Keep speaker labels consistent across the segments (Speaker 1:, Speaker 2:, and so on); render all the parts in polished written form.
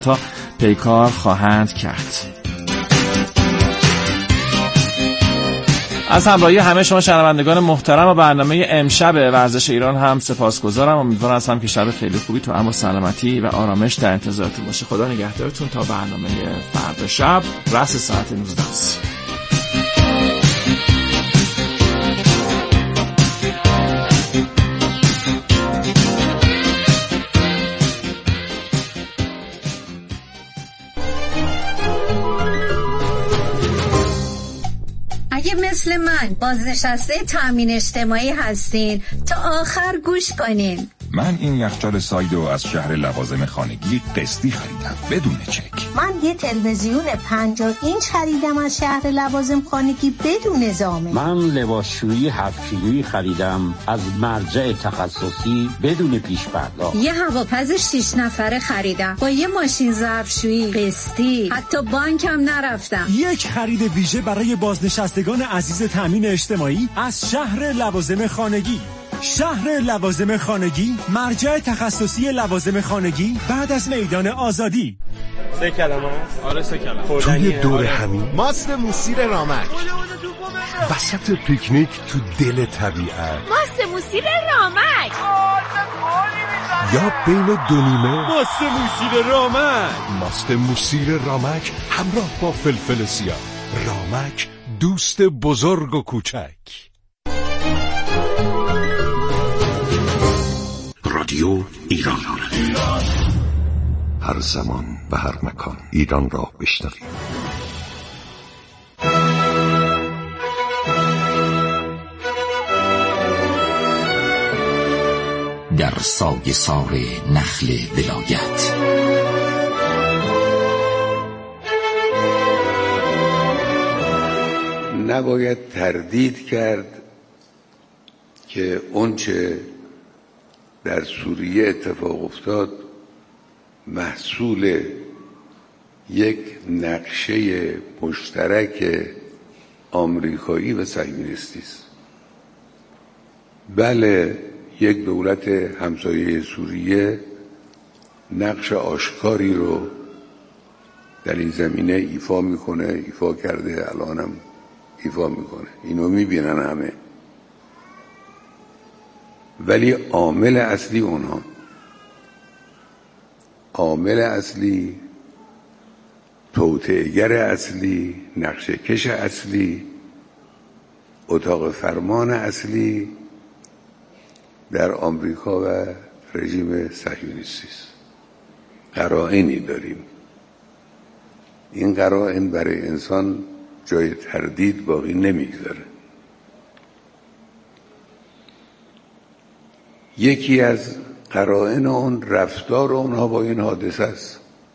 Speaker 1: تا پیکار خواهند کرد. از همراهی همه شما شنوندگان محترم و برنامه امشب ورزش ایران هم سپاسگزارم. امیدوارم هستم که شب خیلی خوبی تو امن و سلامتی و آرامش در انتظارتون باشه. خدا نگهدارتون تا برنامه فردا شب رأس ساعت 19.
Speaker 2: اگه مثل من بازنشسته تامین اجتماعی هستین تا آخر گوش کنین.
Speaker 3: من این یخچال سایدو از شهر لوازم خانگی قسطی خریدم بدون چک.
Speaker 4: من یه تلویزیون 50 اینچ خریدم از شهر لوازم خانگی بدون زامن.
Speaker 5: من لباسشویی 7 کیلویی خریدم از مرجع تخصصی بدون پیش پرداخت.
Speaker 2: یه هواپز 6 نفره خریدم با یه ماشین ظرفشویی قسطی، حتی بانکم نرفتم.
Speaker 6: یک خرید ویژه برای بازنشستگان عزیز تامین اجتماعی از شهر لوازم خانگی. شهر لوازم خانگی، مرجع تخصصی لوازم خانگی بعد از میدان آزادی.
Speaker 7: 3 کلمه است.
Speaker 1: آره 3 کلمه.
Speaker 8: توی دور همین
Speaker 9: ماست موسیر رامک،
Speaker 8: وسط پیکنیک تو دل طبیعت،
Speaker 10: ماست موسیر رامک،
Speaker 8: یا بین دو نیمه
Speaker 7: ماست موسیر رامک.
Speaker 8: ماست موسیر رامک همراه با فلفل سیاه. رامک، دوست بزرگ و کوچک.
Speaker 11: رادیو ایران،
Speaker 8: هر زمان و هر مکان ایران را بشنوید.
Speaker 11: در سایه سار نخل ولایت
Speaker 12: نباید تردید کرد که اونچه در سوریه اتفاق افتاد محصول یک نقشه مشترک آمریکایی و صهیونیستی است. بله، یک دولت همسایه سوریه نقش آشکاری رو در این زمینه ایفا کرده، الانم ایفا میکنه، اینو میبینن همه. ولی عامل اصلی اونها، عامل اصلی، توطئه‌گر اصلی، نقشه کش اصلی، اتاق فرمان اصلی در آمریکا و رژیم صهیونیستی است. قرائنی داریم. این قرائن برای انسان جای تردید باقی نمیگذاره. یکی از قرائن اون رفتار اونها با این حادثه است.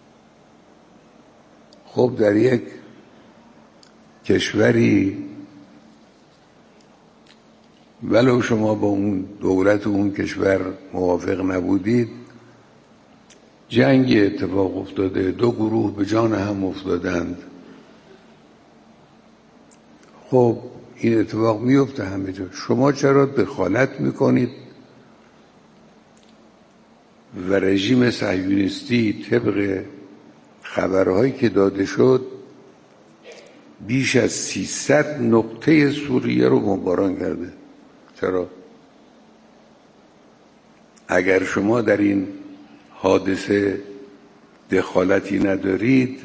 Speaker 12: خب در یک کشوری ولو شما با اون دولت و اون کشور موافق نبودید، جنگ اتفاق افتاده، 2 گروه به جان هم افتادند. خب این اتفاق میفته همه جا. شما چرا دخالت میکنید و رژیم صهیونیستی طبق خبرهایی که داده شد بیش از 300 نقطه سوریه رو بمباران کرده؟ چرا؟ اگر شما در این حادثه دخالتی ندارید،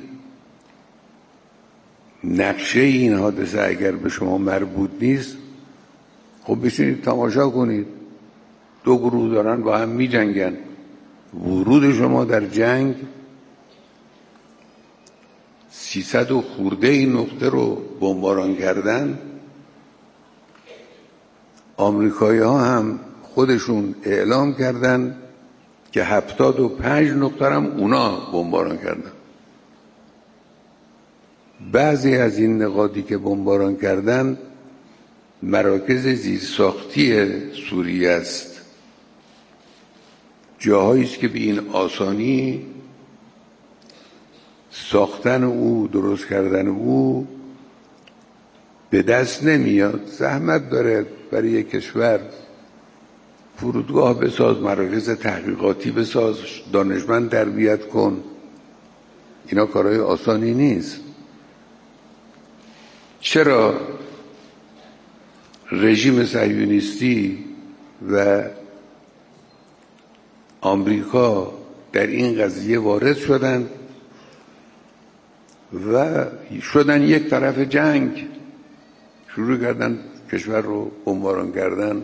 Speaker 12: نقشه این حادثه اگر به شما مربوط نیست، خب بشینید تماشا کنید. 2 گروه دارن با هم می جنگن. ورود شما در جنگ 300 و خورده این نقطه رو بمباران کردن. آمریکایی ها هم خودشون اعلام کردن که 75 نقطه هم اونا بمباران کردن. بعضی از این نقاطی که بمباران کردن مراکز زیرساختی سوریه است، جاهایی است که به این آسانی ساختن او، درست کردن او به دست نمیاد. زحمت داره برای یک کشور فرودگاه بساز، مراکز تحقیقاتی بساز، دانشمند تربیت کن، اینا کارهای آسانی نیست. چرا رژیم صهیونیستی و آمریکا در این قضیه وارد شدند و شدن یک طرف جنگ، شروع کردن کشور رو بمباران کردن،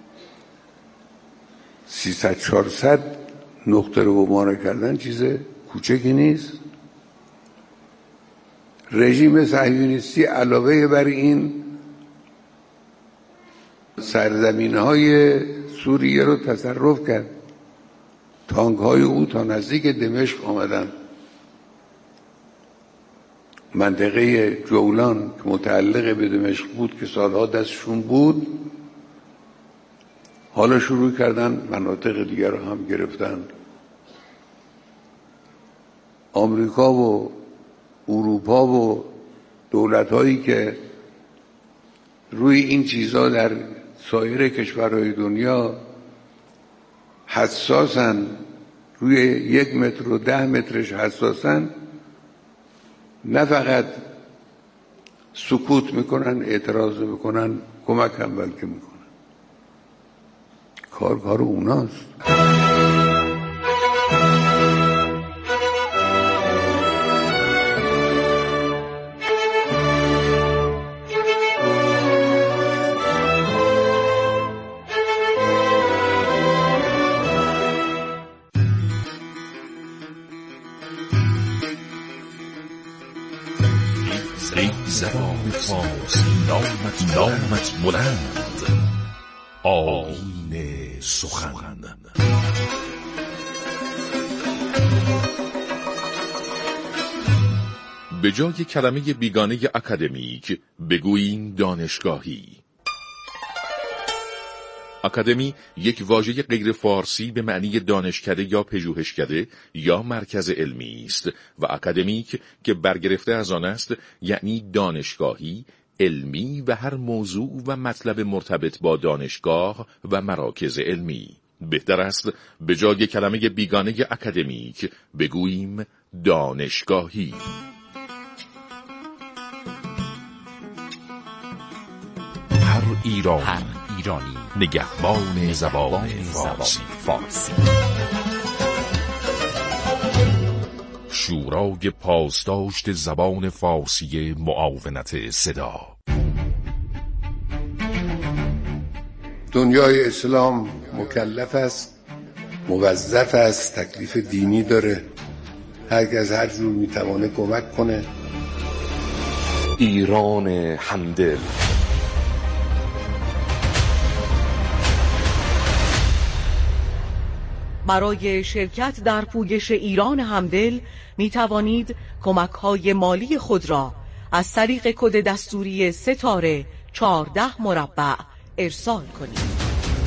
Speaker 12: 300-400 نقطه رو بمباران کردن چیز کوچکی نیست. رژیم صهیونیستی علاوه بر این سرزمین‌های سوریه رو تصرف کرد. تانک‌های او تا نزدیک دمشق آمدن. منطقه جولان که متعلق به دمشق بود که سالها دستشون بود، حالا شروع کردن مناطق دیگر رو هم گرفتن. آمریکا و اروپا و دولت‌هایی که روی این چیزا در سایر کشورهای دنیا حساسن، روی 1 متر و 10 مترش حساسن، نه فقط سکوت میکنن، اعتراض میکنن، کمک هم بلکه میکنن. کار اوناست.
Speaker 3: زبان فارسی نامت بلند، آیین سخن. به جای کلمه بیگانه اکادمیک بگوییم دانشگاهی. اکادمی یک واژه غیر فارسی به معنی دانشکده یا پژوهشکده یا مرکز علمی است و اکادمیک که برگرفته از آن است یعنی دانشگاهی، علمی و هر موضوع و مطلب مرتبط با دانشگاه و مراکز علمی. بهتر است به جای کلمه بیگانه اکادمیک بگوییم دانشگاهی. هر ایرانی نگهبان زبان فارسی. شورای پاسداشت زبان فارسی معاونت صدا.
Speaker 12: دنیای اسلام مکلف است، موظف است، تکلیف دینی داره، هر کس هر جور میتوانه کمک کنه.
Speaker 9: ایران همدل.
Speaker 13: برای شرکت در پویش ایران همدل می توانید کمک‌های مالی خود را از طریق کد دستوری ستاره 14 مربع ارسال کنید.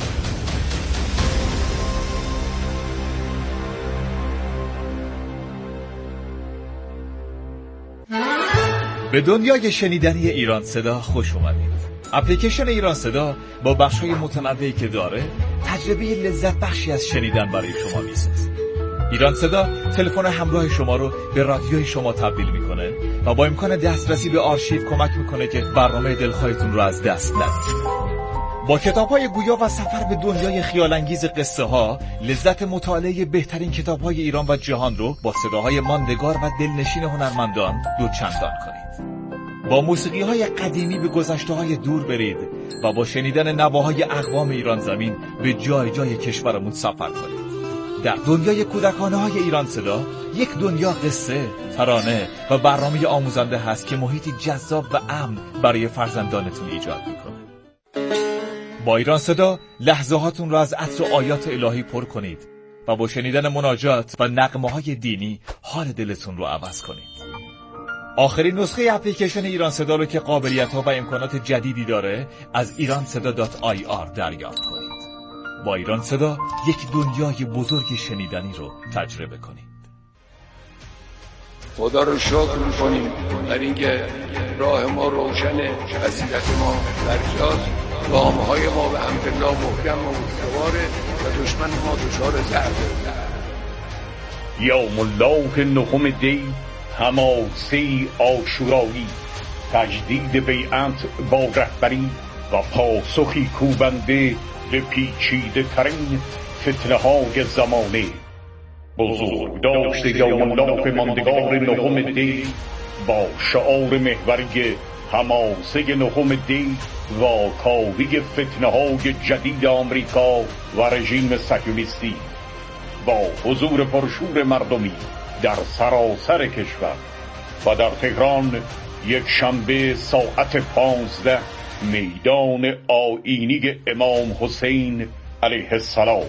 Speaker 14: به دنیای شنیدنی ایران صدا خوش اومدید. اپلیکیشن ایران صدا با بخش‌های متنوعی که داره تجربه لذت بخشی از شنیدن برای شما میسازه. ایران صدا تلفن همراه شما رو به رادیوی شما تبدیل میکنه و با امکان دسترسی به آرشیو کمک میکنه که برنامه دلخواهتون رو از دست ندید. با کتاب‌های گویا و سفر به دنیای خیال‌انگیز قصه‌ها، لذت مطالعه بهترین کتاب‌های ایران و جهان رو با صداهای ماندگار و دلنشین هنرمندان دوچندان کنید. با موسیقی‌های قدیمی به گذشته‌های دور برید و با شنیدن نواهای اقوام ایران زمین به جای جای کشورمون سفر کنید. در دنیای کودکانه‌های ایران صدا یک دنیا قصه، ترانه و برنامه آموزنده هست که محیطی جذاب و امن برای فرزندانتون ایجاد می‌کنه. با ایران صدا لحظه‌هاتون را از عطر آیات الهی پر کنید و با شنیدن مناجات و نغمه‌های دینی حال دلتون رو عوض کنید. آخرین نسخه اپلیکیشن ایران صدا رو که قابلیت‌ها و امکانات جدیدی داره از iranseda.ir دریافت کنید. با ایران صدا یک دنیای بزرگ شنیدنی رو تجربه کنید.
Speaker 12: خدا رو شکر می‌کنیم در اینکه راه ما روشنه، بصیرت ما دریاست، گام‌های ما به حمدالله محکم و استواره و دشمن ما دچار ضعف.
Speaker 5: یوم الله نهم دی
Speaker 9: حماسه آشورایی، تجدید بیعت با رهبری و پاسخی کوبنده به پیچیده ترین فتنه های زمانه. بزرگ داشته یوم‌الله ماندگار نهم دی با شعار محوری حماسه نهم دی واکاوی فتنه های جدید آمریکا و رژیم صهیونیستی، با حضور پرشور مردمی در سراسر کشور و در تهران یک شنبه ساعت 15 میدان آیینی امام حسین علیه السلام.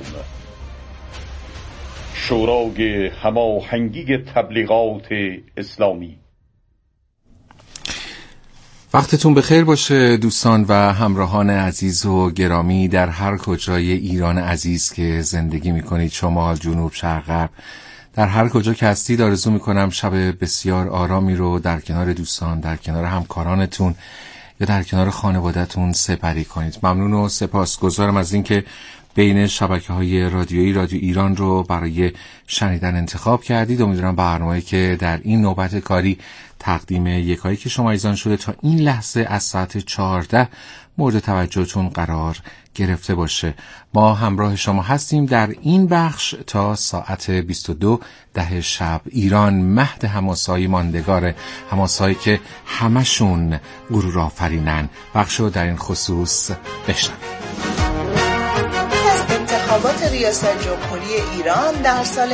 Speaker 9: شورای هماهنگی تبلیغات اسلامی.
Speaker 15: وقتتون بخیر باشه دوستان و همراهان عزیز و گرامی در هر کجای ایران عزیز که زندگی میکنید، شمال، جنوب، شرق، غرب، در هر کجا که هستید آرزو میکنم شب بسیار آرامی رو در کنار دوستان، در کنار همکارانتون یا در کنار خانواده‌تون سپری کنید. ممنون و سپاسگزارم از اینکه بین شبکه‌های رادیویی رادیو ایران رو برای شنیدن انتخاب کردید. امیدوارم برنامه‌ای که در این نوبت کاری تقدیم یکایی که شما ایزان شده تا این لحظه از ساعت 14 مورد توجهتون قرار گرفته باشه. ما همراه شما هستیم در این بخش تا ساعت 22 شب. ایران مهد حماسه‌های ماندگار، حماسه‌هایی که همشون غرور آفرینن. بخشو در این خصوص بشنوید.
Speaker 16: انتخابات ریاست جمهوری ایران در سال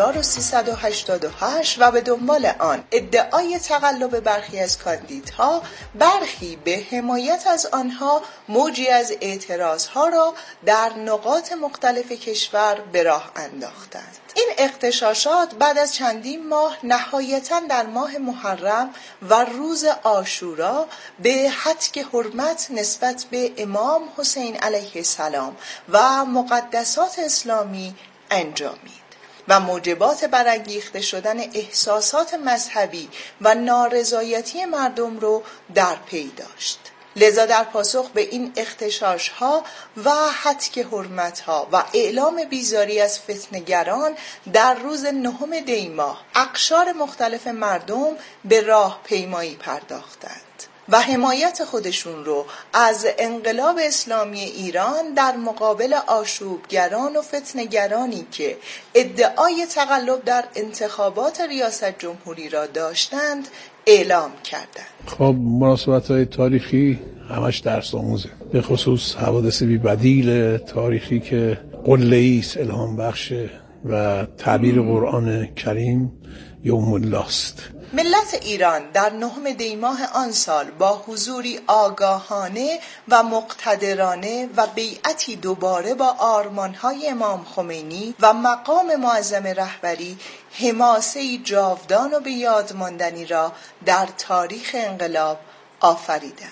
Speaker 16: 1388 و به دنبال آن ادعای تقلب برخی از کاندیدها، برخی به حمایت از آنها موجی از اعتراضها را در نقاط مختلف کشور به راه انداختند. این اغتشاشات بعد از چندین ماه نهایتاً در ماه محرم و روز عاشورا به هتک حرمت نسبت به امام حسین علیه السلام و مقدسات اسلامی انجامید و موجبات برانگیخته شدن احساسات مذهبی و نارضایتی مردم رو در پی داشت. لذا در پاسخ به این اغتشاش‌ها و هتک حرمت‌ها و اعلام بیزاری از فتنه‌گران در روز 9 دی ماه، اقشار مختلف مردم به راه پیمایی پرداختند و حمایت خودشون رو از انقلاب اسلامی ایران در مقابل آشوبگران و فتنه‌گرانی که ادعای تقلب در انتخابات ریاست جمهوری را داشتند اعلام کردند.
Speaker 17: خب مناسبت‌های تاریخی همش درس آموزه، به خصوص حوادث بی بدیل تاریخی که قله‌ای است، الهام بخشه و تعبیر قرآن کریم یوم الله است.
Speaker 16: ملت ایران در 9 دی ماه آن سال با حضوری آگاهانه و مقتدرانه و بیعتی دوباره با آرمان‌های امام خمینی و مقام معظم رهبری حماسه‌ای جاودان و به یاد ماندنی را در تاریخ انقلاب آفریدند.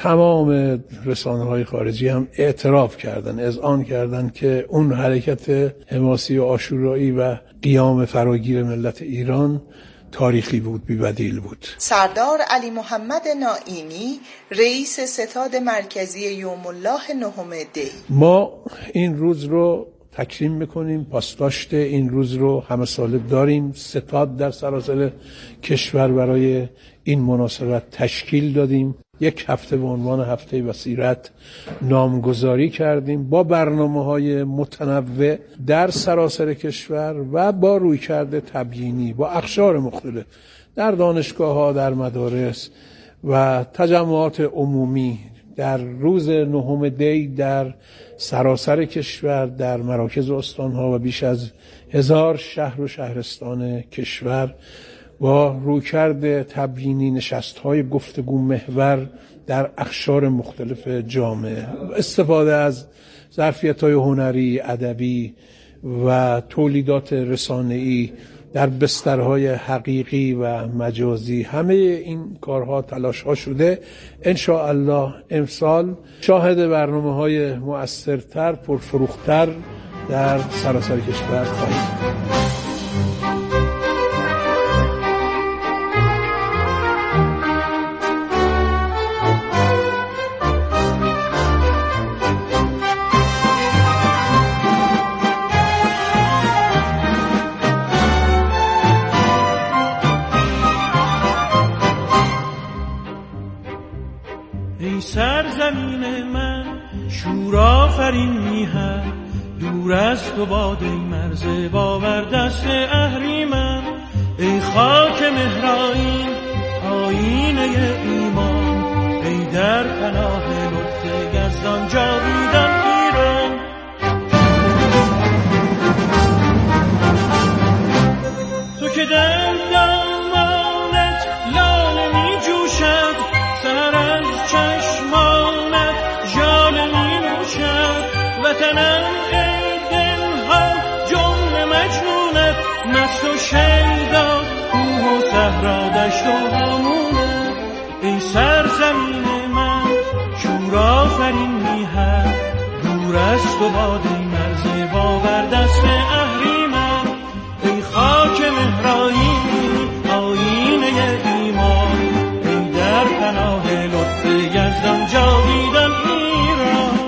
Speaker 17: تمام رسانه‌های خارجی هم اعتراف کردن، اذعان کردن که اون حرکت حماسی و عاشورایی و قیام فراگیر ملت ایران تاریخی بود، بی‌بدیل بود.
Speaker 16: سردار علی محمد نائینی رئیس ستاد مرکزی یوم الله 9 دی،
Speaker 17: ما این روز رو تکریم میکنیم، پاسداشت این روز رو همه ساله داریم. ستاد در سراسر کشور برای این مناسبت تشکیل دادیم. یک هفته به عنوان هفته بصیرت نامگذاری کردیم با برنامه‌های متنوع در سراسر کشور و با رویکرد تبیینی با اقشار مختلف در دانشگاه‌ها، در مدارس و تجمعات عمومی در روز 9 دی در سراسر کشور، در مراکز استان‌ها و بیش از 1000 شهر و شهرستان کشور با رویکرد تبیینی، نشست‌های گفتگو محور در اقشار مختلف جامعه، استفاده از ظرفیت‌های هنری، ادبی و تولیدات رسانه‌ای در بسترهای حقیقی و مجازی، همه این کارها تلاش‌ها شده. انشاءالله امسال شاهد برنامه‌های مؤثرتر، پرفروختر در سراسر کشور خواهیم.
Speaker 18: زمین من شور آفرین میهن، دور از تو باد ای مرز باور دست اهریمن. ای خاک مهرائین آیینه ایمان، ای در پناه لطف یزدان جاویدان ایران. تو که در دامانت لاله می جوشد، سر از چشمانت ژاله می نوشد. وطنم ای دلها جمله مجنونت، مست و شیدا کوه و صحرا دشت و هامونت. ای سرزمین من شور آفرین میهن، دور از تو باد ای مرز باور دست اهریمن. ای خاک مهرائین آیینه ایمان، ای در پناه لطف یزدان جاویدان ایران.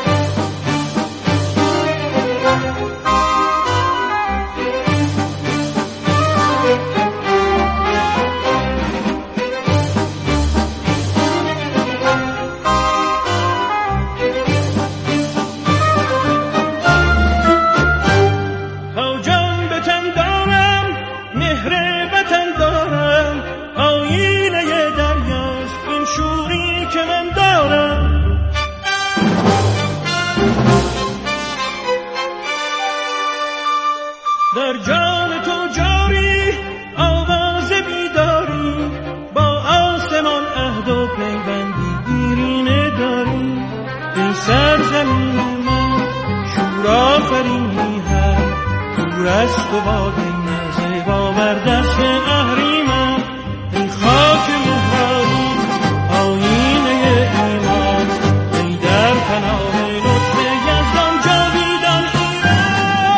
Speaker 18: در جان تو جاری آواز بیداری، با آسمان عهد و پیوندی دیرینه داری. ای سرزمین من شور آفرین میهن، دور از تو باد ای مرز باور دست اهریمن. ای خاک مهرائین آیینه ایمان، ای در پناه لطف یزدان جاویدان ایران.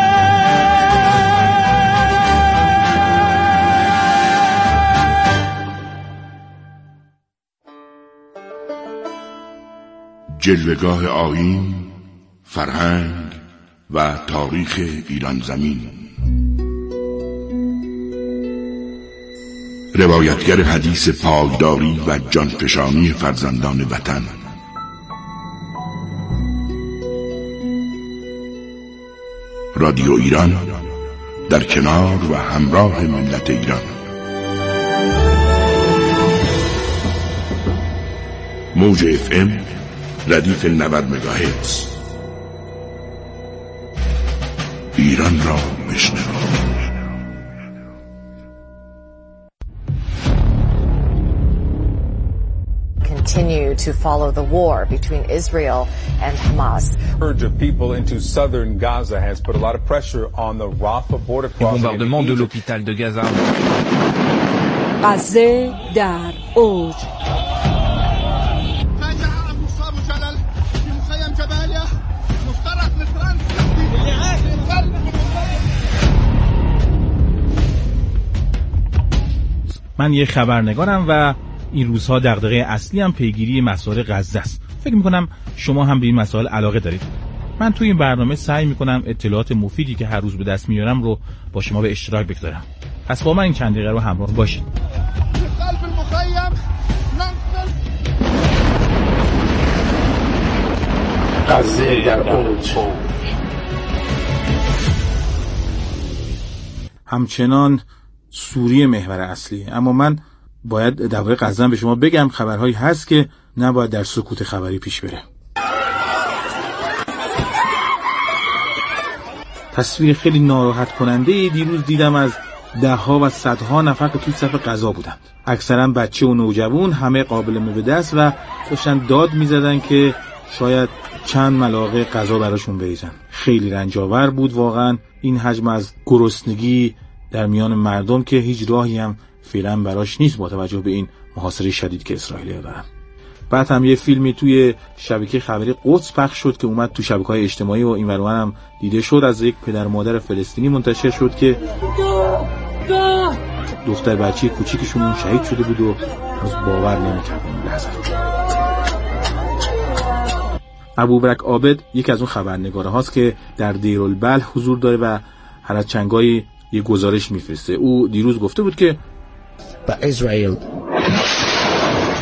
Speaker 19: جلوه‌گاه آیین، فرهنگ و تاریخ ایران زمین. روایتگر حدیث پایداری و جانفشانی فرزندان وطن. رادیو ایران در کنار و همراه ملت ایران. موج FM ردیف 90 مگاهرتز. ایران را بشنو.
Speaker 20: Continue to follow the war between Israel and Hamas.
Speaker 21: Urge of people into southern Gaza has put a lot of pressure on the Rafah border crossing.
Speaker 22: Les bombardements de l'hôpital de Gaza.
Speaker 23: غزه در اوج.
Speaker 24: من یه خبرنگارم و این روزها دغدغه اصلی هم پیگیری مسائل غزه است. فکر میکنم شما هم به این مسائل علاقه دارید. من توی این برنامه سعی میکنم اطلاعات مفیدی که هر روز به دست میارم رو با شما به اشتراک بگذارم. پس با من این چند دقیقه رو همراه باشید.
Speaker 17: غزه در اوج.
Speaker 24: همچنان سوریه محور اصلیه، اما من باید درباره غزه به شما بگم. خبرهایی هست که نباید در سکوت خبری پیش بره. تصویر خیلی ناراحت کننده دیروز دیدم از ده‌ها و صدها نفر که توی صف غذا بودند. اکثرا بچه و نوجوان، همه قابل به دست و داشتن داد می‌زدن که شاید چند ملاقه غذا براشون بریزن. خیلی رنجاور بود واقعا این حجم از گرسنگی در میان مردم که هیچ راهی هم فعلا براش نیست با توجه به این محاصره شدید که اسرائیل دارن. بعد هم یه فیلمی توی شبکه خبری قدس پخش شد که اومد تو شبکه‌های اجتماعی و این ور اون هم دیده شد. از یک پدر مادر فلسطینی منتشر شد که دختر بچه کوچیکشون شهید شده بود و از باور نمی‌کرد این لحظه. ابوبکر عابد یکی از اون خبرنگاره هاست که در دیرالبلح حضور داره و هر از چنگایی یه گزارش میفرسته. او دیروز گفته بود که
Speaker 25: But Israel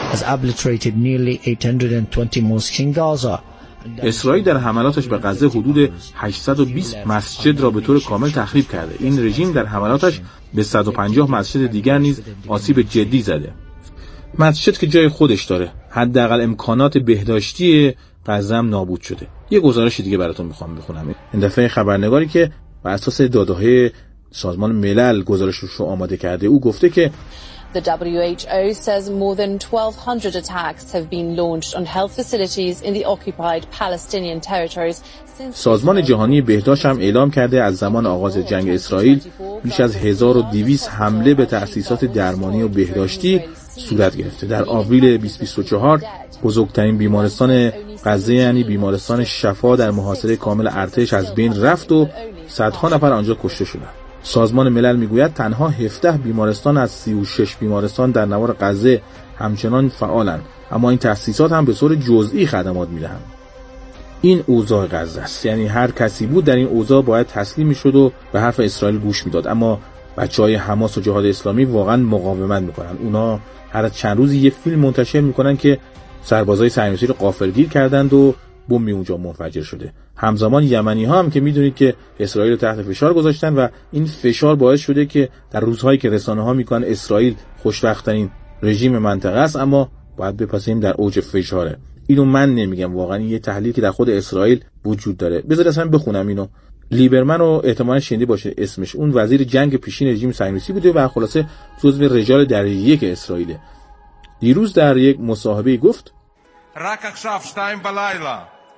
Speaker 1: has obliterated nearly 820 mosques in Gaza.
Speaker 24: اسرائیل در حملاتش به غزه حدود 820 مسجد را به طور کامل تخریب کرده. این رژیم در حملاتش به 150 مسجد دیگر نیز آسیب جدی زده. مسجد که جای خودش داره، حداقل امکانات بهداشتی غزه هم نابود شده. یه گزارش دیگه براتون میخوام بخونم. این دفعه خبرنگاری که بر اساس داده‌های سازمان ملل گزارشش رو آماده کرده، او گفته که
Speaker 2: The WHO says more than 1,200 attacks have been launched on health facilities in the occupied Palestinian territories.
Speaker 24: سازمان جهانی بهداشت هم اعلام کرده از زمان آغاز جنگ اسرائیل بیش از 1200 حمله به تأسیسات درمانی و بهداشتی صورت گرفته. در آوریل 2024 بزرگترین بیمارستان غزه یعنی بیمارستان شفا در محاصره کامل ارتش از بین رفت و صدها نفر آنجا کشته شدند. سازمان ملل میگوید تنها 17 بیمارستان از 36 بیمارستان در نوار غزه همچنان فعالند، اما این تأسیسات هم به صورت جزئی خدمات میدهند. این اوضاع غزه است، یعنی هر کسی بود در این اوضاع باید تسلیم میشد و به حرف اسرائیل گوش میداد، اما بچهای حماس و جهاد اسلامی واقعا مقاومت میکنن. اونا هر چند روزی یه فیلم منتشر میکنن که سربازای صهیونیستی رو غافلگیر کردند و بمبی اونجا منفجر شده. همزمان یمنی ها هم که میدونید که اسرائیل رو تحت فشار گذاشتن و این فشار باعث شده که در روزهایی که رسانه ها میگن اسرائیل خوشبخت‌ترین رژیم منطقه است، اما باید بپذیریم در اوج فشاره. اینو من نمیگم، واقعا یه تحلیلی که در خود اسرائیل وجود داره. بذار اصلا بخونم اینو. لیبرمن رو احتمالاً شنیده باشه اسمش، اون وزیر جنگ پیشین رژیم صهیونیستی بوده و خلاصه جزو رجال دریایی یک اسرائیل. دیروز در یک مصاحبه گفت
Speaker 4: רק עכשיו 2 בלילה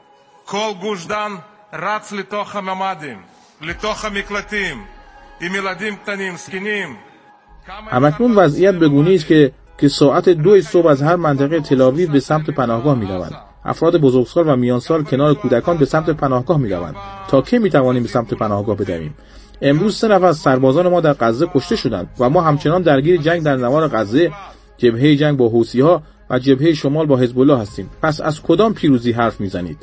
Speaker 4: כל גוש דן רץ לתוך הממ"דים, לתוך המקלטים, עם ילדים קטנים, זקנים.
Speaker 24: همکنون وضعیت بگونه است که ساعت 2 صبح از هر منطقه تل‌آویو به سمت پناهگاه می‌روند. افراد بزرگسال و میانسال کنار کودکان به سمت پناهگاه می‌روند. تا کی می‌توانیم به سمت پناهگاه بدویم؟ امروز 3 نفر از سربازان ما در غزه کشته شدند و ما همچنان درگیر جنگ در نوار غزه، جبهه جنگ با حوثی‌ها و جبهه شمال با حزب الله هستیم. پس از کدام پیروزی حرف میزنید؟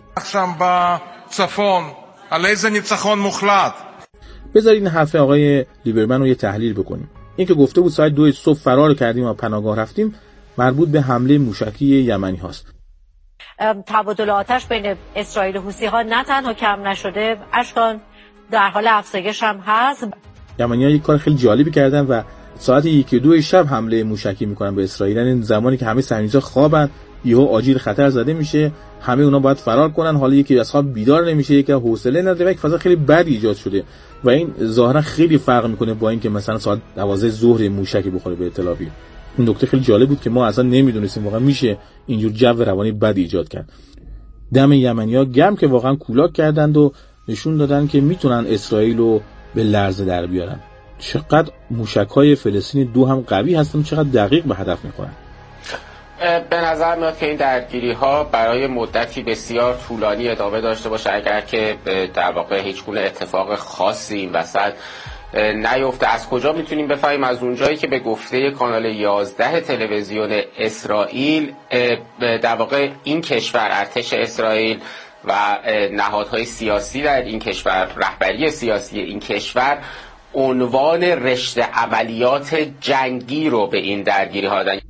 Speaker 24: بذارید این حرف آقای لیبرمن رو یه تحلیل بکنیم. این که گفته بود ساعت 2 صبح فرار کردیم و پناهگاه رفتیم، مربوط به حمله موشکی یمنی هاست.
Speaker 6: تبادل آتش بین اسرائیل و حوثی‌ها نه تنها کم نشده، اشکان در حال افزایش هم هست.
Speaker 24: یمنی‌ها یک کار خیلی جالبی کردن و ساعت 1-2 شب حمله موشکی میکنن به اسرائیل. یعنی زمانی که همه صهیونیست‌ها خوابن، یهو آجیل خطر زده میشه، همه اونا باید فرار کنن. حالا یکی از خواب بیدار نمیشه، یکی حوصله نداره، یک فضا خیلی بدی ایجاد شده و این ظاهرا خیلی فرق میکنه با اینکه مثلا ساعت 12 ظهر موشکی بخوره به تل‌آویو. این نکته خیلی جالب بود که ما اصلا نمیدونستیم واقعا میشه اینجور جو روانی بدی ایجاد کرد. دم یمنی‌ها گرم که واقعا کولاک کردند و نشون دادن که میتونن اسرائیل رو به لرزه در بیارن. چقدر موشک‌های فلسطینی 2 هم قوی هستن، چقدر دقیق به هدف می‌خورن.
Speaker 25: به نظر میاد که این درگیری‌ها برای مدتی بسیار طولانی ادامه داشته باشه اگر که در واقع هیچ گونه اتفاق خاصی این وسط نیفته. از کجا میتونیم بفهمیم؟ از اونجایی که به گفته کانال 11 تلویزیون اسرائیل در واقع این کشور، ارتش اسرائیل و نهادهای سیاسی در این کشور، رهبری سیاسی این کشور عنوان رشته عملیات جنگی رو به این درگیری ها دادن.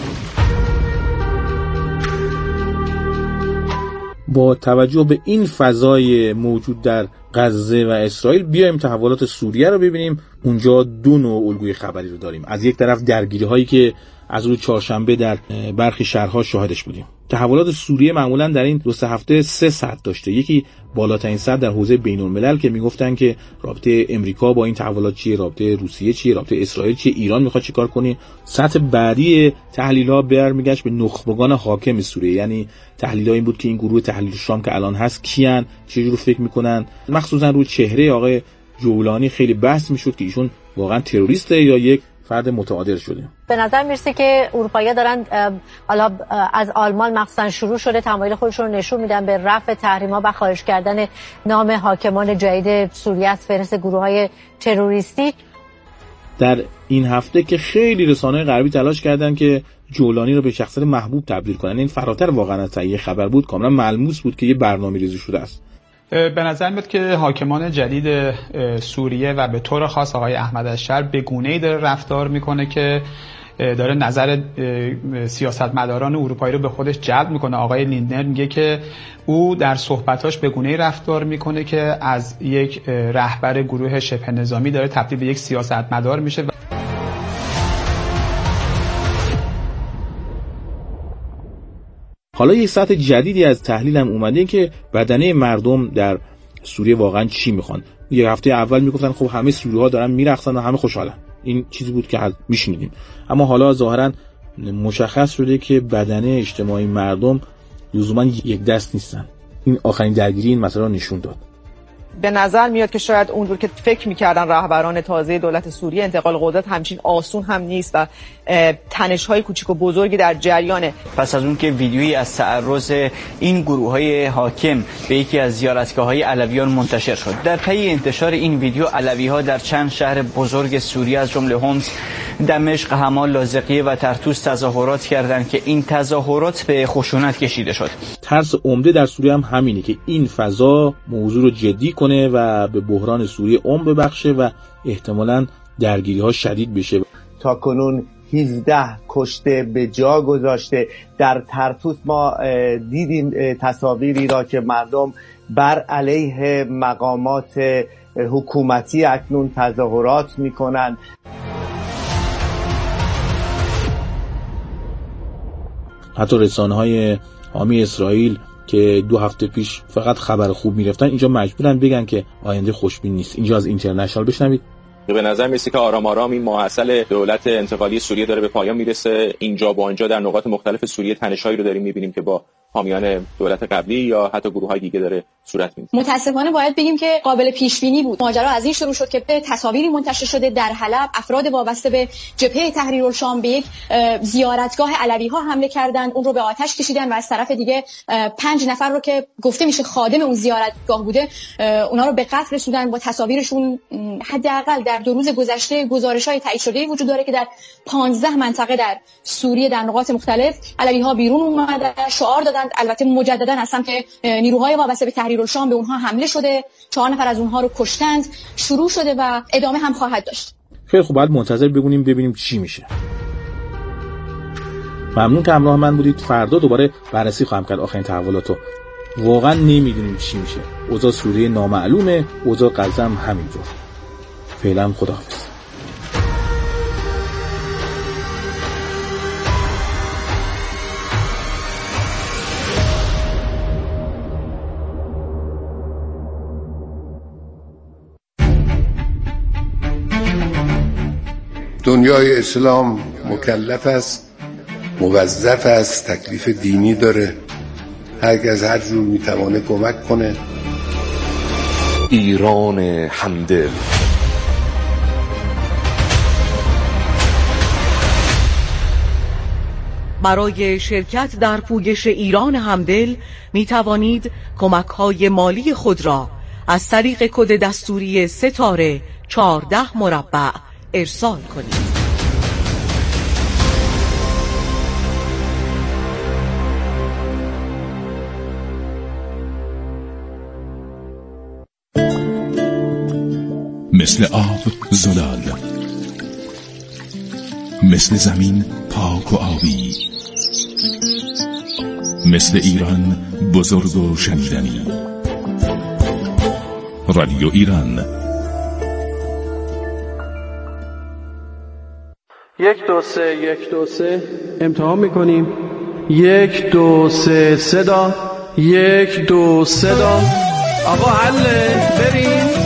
Speaker 24: با توجه به این فضای موجود در غزه و اسرائیل، بیایم تحولات سوریه رو ببینیم. اونجا 2 نوع الگوی خبری رو داریم. از یک طرف درگیری هایی که از روز چهارشنبه در برخی شهرها شاهدش بودیم. تحولات سوریه معمولا در این 2-3 هفته 3 سطح داشته. یکی بالاترین سطح در حوزه بین‌الملل که میگفتن که رابطه امریکا با این تحولات چیه، رابطه روسیه چیه، رابطه اسرائیل چیه، ایران میخواد چیکار کنه. سطح بعدی تحلیل‌ها برمیگشت به نخبگان حاکم سوریه، یعنی تحلیل‌ها این بود که این گروه تحلیل شام که الان هست کیان، چه جور فکر میکنن. مخصوصا روی چهره آقای جولانی خیلی بحث میشد که ایشون واقعا تروریسته یا یک فرد متعادل شده.
Speaker 6: به نظر میرسه که اروپایی‌ها دارن حالا از آلمان مخصوصا شروع شده تمایل خودشون رو نشون میدن به رفع تحریم‌ها و خارج کردن نام حاکمان جدید سوریه از فهرست گروه‌های تروریستی.
Speaker 24: در این هفته که خیلی رسانه‌های غربی تلاش کردن که جولانی رو به شخصیت محبوب تبدیل کنن، این فراتر واقعا از تهیه خبر بود، کاملا ملموس بود که یه برنامه‌ریزی شده است.
Speaker 26: به نظر میاد که حاکمان جدید سوریه و به طور خاص آقای احمد الشر به گونه‌ای داره رفتار میکنه که داره نظر سیاستمداران اروپایی رو به خودش جلب میکنه. آقای لیندنر میگه که او در صحبتاش به گونه‌ای رفتار میکنه که از یک رهبر گروه شبه نظامی داره تبدیل به یک سیاستمدار میشه.
Speaker 24: حالا یه سطح جدیدی از تحلیل هم اومده که بدنه مردم در سوریه واقعا چی میخوان. یه هفته اول میگفتن خب همه سوری‌ها دارن میرقصن و همه خوشحالن، این چیزی بود که میشنیدیم، اما حالا ظاهرا مشخص شده که بدنه اجتماعی مردم لزوما یک دست نیستن. این آخرین درگیری این مسئله رو نشون داد.
Speaker 3: به نظر میاد که شاید اونجور که فکر میکردن رهبران تازه دولت سوریه انتقال قدرت همچین آسون هم نیست و تنش‌های کوچیک و بزرگی در جریانه.
Speaker 7: پس از اون که ویدیویی از تعرض این گروه‌های حاکم به یکی از زیارتگاه‌های علویان منتشر شد، در پی انتشار این ویدیو علوی‌ها در چند شهر بزرگ سوریه از جمله حمص، دمشق، حما، لاذقیه و ترتوس تظاهرات کردند که این تظاهرات به خشونت کشیده شد.
Speaker 24: ترس عمده در سوریه هم همینه که این فضا موضوع رو جدی کنه و به بحران سوریه عمق ببخشه و احتمالاً درگیری‌ها شدید بشه.
Speaker 8: تا کنون 17 کشته به جا گذاشته. در ترتوس ما دیدیم تصاویری را که مردم بر علیه مقامات حکومتی اکنون تظاهرات می‌کنند.
Speaker 24: حتی رسانه‌های حامی اسرائیل که 2 هفته پیش فقط خبر خوب می‌رفتن اینجا مجبورن بگن که آینده خوشبین نیست. اینجا از اینترنشنال بشنوید.
Speaker 10: به نظر میرسه که آرام آرام این ماحصل دولت انتقالی سوریه داره به پایان میرسه. اینجا با اونجا در نقاط مختلف سوریه تنش‌هایی رو داریم می‌بینیم که با حامیان دولت قبلی یا حتی گروه‌های دیگه داره صورت می‌گیره.
Speaker 11: متأسفانه باید بگیم که قابل پیش بینی بود. ماجرا از این شروع شد که به تصاویری منتشر شده در حلب افراد وابسته به جبهه تحریرالشام به یک زیارتگاه علوی‌ها حمله کردند، اون رو به آتش کشیدن و از طرف دیگه 5 نفر رو که گفته میشه خادم اون زیارتگاه بوده اونا رو به قتل رسوندن. با تصاویرشون حداقل در 2 روز گذشته گزارش‌های تایید شده وجود داره که در 15 منطقه در سوریه در نقاط مختلف علوی‌ها بیرون اومدن، شعار دادن. البته مجددا از سمت نیروهای وابسته به تحریرالشام به اونها حمله شده، 4 نفر از اونها رو کشتند. شروع شده و ادامه هم خواهد داشت.
Speaker 24: خیلی خوب، باید منتظر ببینیم چی میشه. ممنون که همراه من بودید. فردا دوباره بررسی خواهم کرد آخرین تحولاتو. واقعا نمیدونیم چی میشه. اوضاع سوریه نامعلومه، اوضاع غزه هم همینطور. فعلا خداحافظ.
Speaker 12: دنیای اسلام مکلف است، موظف است، تکلیف دینی داره، هر کس هر جور میتوانه کمک کنه.
Speaker 13: ایران همدل.
Speaker 23: برای شرکت در پویش ایران همدل می توانید کمک‌های مالی خود را از طریق کد دستوری ستاره 14 مربع ارسال کنید.
Speaker 19: مثل آب زلال، مثل زمین پاک و آبی، مثل ایران بزرگ و شنیدنی. رادیو ایران.
Speaker 18: 1 2 3 1 2 3 امتحان میکنیم. 1 2 3 صدا. 1 2 صدا. آقا حله بریم.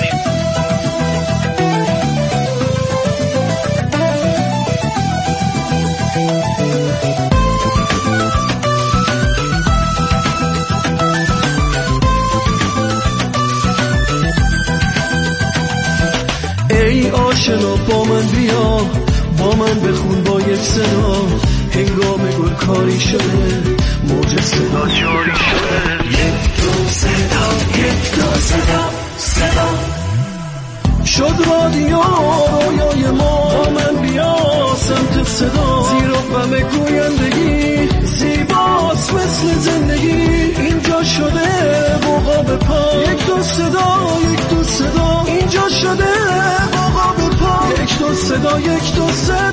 Speaker 18: ای آشنا با من بیا، با من بخون با یک صدا، هنگام گل کاری شده، موج صدا جاری شده. 1 2 صدا، 1 2 صدا، صدا شد رادیو رویای ما، با من بیا سمت صدا، زیر و غم گویندگی زیباست مثل زندگی، اینجا شده بوقا به پا. 1 2 صدا، 1 2 صدا، اینجا شده بوقا به پا. 1 2 صدا، 1 2 صدا.